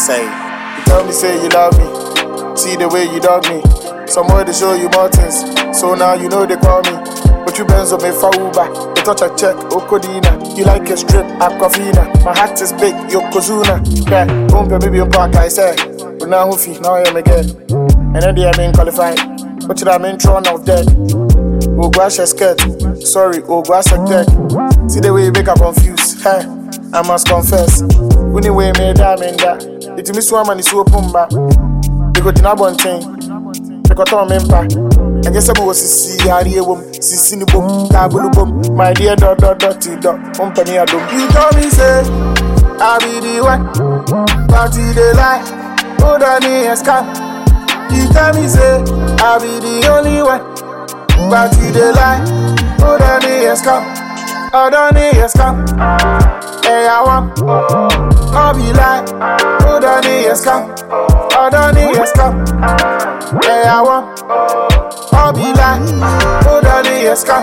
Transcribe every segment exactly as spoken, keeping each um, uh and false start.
say. You tell me say you love me, see the way you dog me. Somewhere to show you more things, so now you know they call me. But you benzo me for Uber, they touch a check, Okodina. You like a strip, Aquafina. My heart is big, Yokozuna. Yeah, don't pay me on park, I say. But now who fee, now I am again. And then they have been qualified, but you have been thrown out dead. Oh, grass is scared. Sorry, oh, grass is dead. See the way you make her confused, hey, I must confess. When you weigh me, diamond that. It's me swam and it's so pumba. You go to na one thing. I guess I was see Harry Wom, Sissini Boom, Tabulu Boom, my dear dot dot dot dot company. I don't. You told me, say, I'll be the one, party the lie, hold on the scam. You tell me, say, I'll be the only one, party the lie, hold on the scam, hold on the scam. Hey, I want, I'll be like, hold on the scam, hold on the scam. Hey, I want, I'll be like, hold on the scam.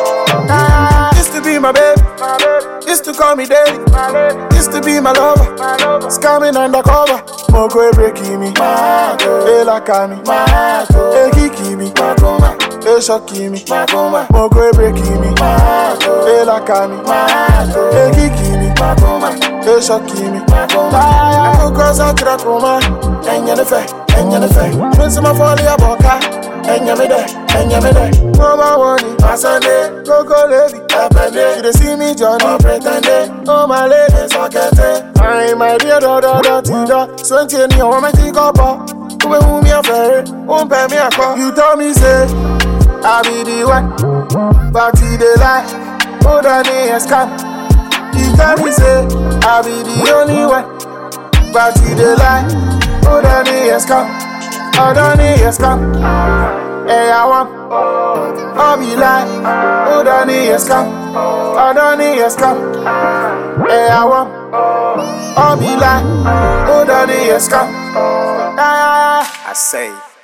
Used to be my baby, used to call me daddy, used to be my lover, scamming undercover. Moko breaking me, they like me, they kicking me, they shocking me. Moko breaking me, they like me, they kicking me, they shocking me. I go cross out to the coma, and you're the fair, and you're the fair. When some of all your boca, and you're there, and you're there. Mama money, my Sunday, go go lady, you dey see me Johnny, pretend, oh my lady, so get it. I'm my dear da da da da. Twenty and you want me to go up. Who will me a ferry? Won't pay me a call. You told me say I'll be the one, party the lie, hold on the scam. You tell me say I'll be the only one, party the lie, hold on the scam, hold on the scam. Hey, I want, I'll be like, hold on the scam, hold on the scam. Hey, I want, I'll be like, hold on the scam. I say.